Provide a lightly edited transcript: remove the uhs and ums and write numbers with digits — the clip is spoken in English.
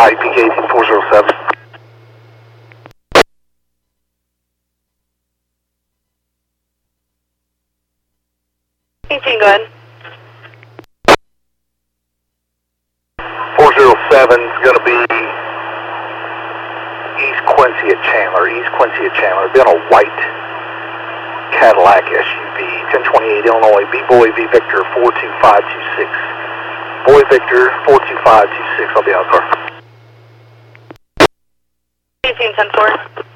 EPK 18407. 18, go ahead. 407 is going to be East Quincy at Chandler. East Quincy at Chandler. Be on a white Cadillac SUV. 1028 Illinois. B-Boy V Victor 42526. Boy Victor 42526. I'll be out of the car. 18, 10-4.